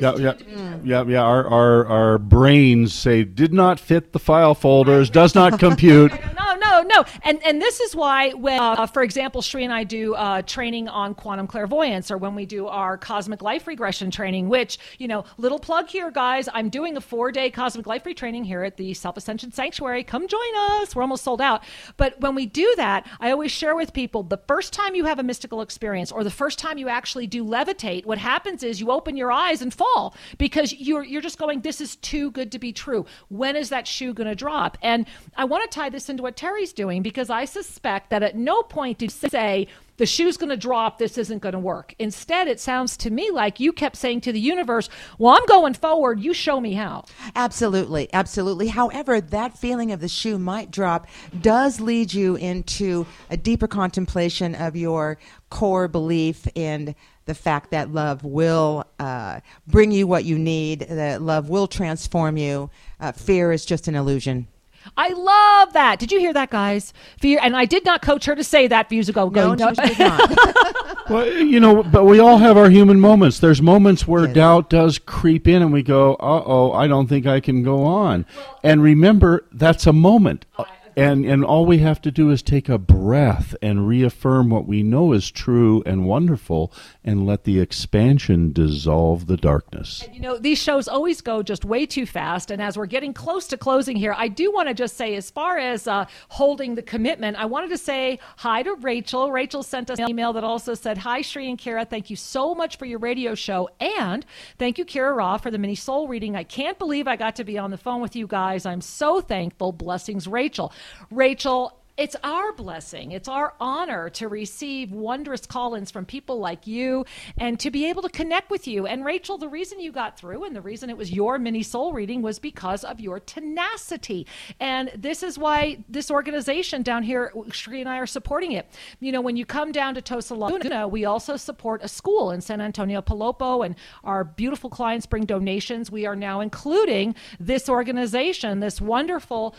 Yeah. Our brains say, did not fit the file folders, does not compute. No. And this is why when, for example, Sri and I do training on quantum clairvoyance, or when we do our cosmic life regression training, which, little plug here, guys, I'm doing a 4-day cosmic life retraining here at the Self-Ascension Sanctuary. Come join us. We're almost sold out. But when we do that, I always share with people, the first time you have a mystical experience, or the first time you actually do levitate, what happens is you open your eyes and fall, because you're just going, this is too good to be true. When is that shoe going to drop? And I want to tie this into what Terry's doing, because I suspect that at no point did you say, the shoe's going to drop, this isn't going to work. Instead, it sounds to me like you kept saying to the universe, well, I'm going forward, you show me how. Absolutely. However, that feeling of the shoe might drop does lead you into a deeper contemplation of your core belief in the fact that love will bring you what you need, that love will transform you. Fear is just an illusion. I love that. Did you hear that, guys? Fear, and I did not coach her to say that views ago. No, she did not. Well, but we all have our human moments. There's moments where doubt does creep in and we go, uh-oh, I don't think I can go on. And remember, that's a moment. And all we have to do is take a breath and reaffirm what we know is true and wonderful, and let the expansion dissolve the darkness. And these shows always go just way too fast. And as we're getting close to closing here, I do want to just say, as far as holding the commitment, I wanted to say hi to Rachel. Rachel sent us an email that also said, hi, Sri and Kira. Thank you so much for your radio show. And thank you, Kira Ra, for the mini soul reading. I can't believe I got to be on the phone with you guys. I'm so thankful. Blessings, Rachel. Rachel, it's our blessing. It's our honor to receive wondrous call-ins from people like you and to be able to connect with you. And Rachel, the reason you got through and the reason it was your mini soul reading was because of your tenacity. And this is why this organization down here, Sri and I are supporting it. When you come down to Tosa Luna, we also support a school in San Antonio, Palopo, and our beautiful clients bring donations. We are now including this organization, this wonderful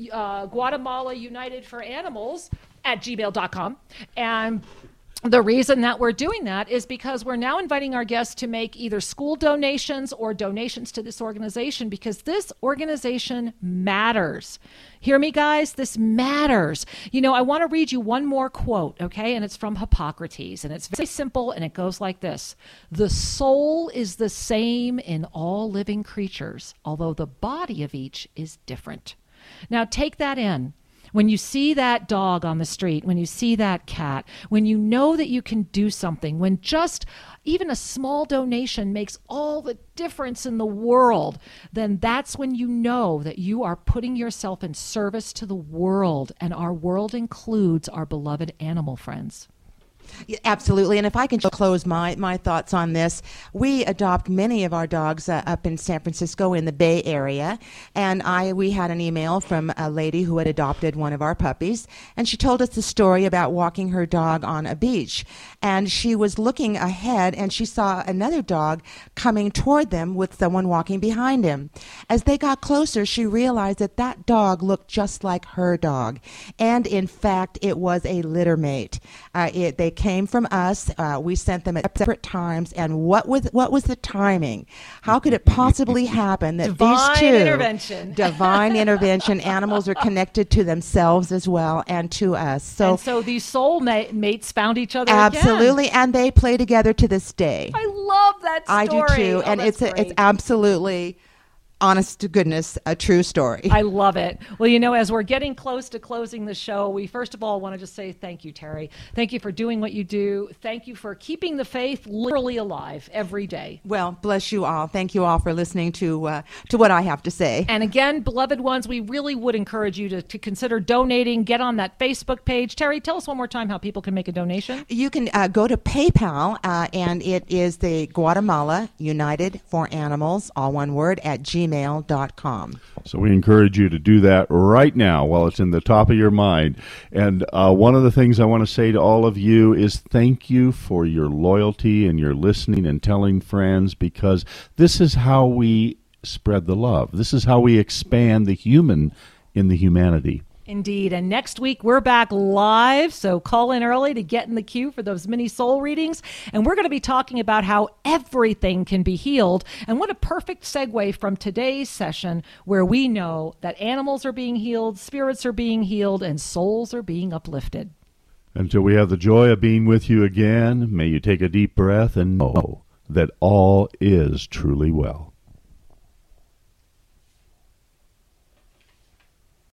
Guatemala United for Animals at gmail.com. And the reason that we're doing that is because we're now inviting our guests to make either school donations or donations to this organization, because this organization matters. Hear me, guys? This matters. I want to read you one more quote, okay? And it's from Hippocrates, and it's very simple, and it goes like this. The soul is the same in all living creatures, although the body of each is different. Now take that in. When you see that dog on the street, when you see that cat, when you know that you can do something, when just even a small donation makes all the difference in the world, then that's when you know that you are putting yourself in service to the world, and our world includes our beloved animal friends. Yeah, absolutely. And if I can just close my thoughts on this, we adopt many of our dogs up in San Francisco in the Bay Area. And we had an email from a lady who had adopted one of our puppies. And she told us the story about walking her dog on a beach. And she was looking ahead and she saw another dog coming toward them with someone walking behind him. As they got closer, she realized that that dog looked just like her dog. And in fact, it was a litter mate. They came from us. We sent them at separate times. And what was the timing? How could it possibly happen that these two divine intervention animals are connected to themselves as well and to us? So these soul mates found each other absolutely, again. and they play together to this day. I love that story. I do too, and it's absolutely, honest to goodness, a true story. I love it. Well, as we're getting close to closing the show, we first of all want to just say thank you, Terry. Thank you for doing what you do. Thank you for keeping the faith literally alive every day. Well, bless you all. Thank you all for listening to what I have to say. And again, beloved ones, we really would encourage you to consider donating. Get on that Facebook page. Terry, tell us one more time how people can make a donation. You can go to PayPal, and it is the Guatemala United for Animals, all one word, at gmail.com. So we encourage you to do that right now while it's in the top of your mind. And one of the things I want to say to all of you is thank you for your loyalty and your listening and telling friends, because this is how we spread the love. This is how we expand the human in the humanity. Indeed. And next week, we're back live. So call in early to get in the queue for those mini soul readings. And we're going to be talking about how everything can be healed. And what a perfect segue from today's session, where we know that animals are being healed, spirits are being healed, and souls are being uplifted. Until we have the joy of being with you again, may you take a deep breath and know that all is truly well.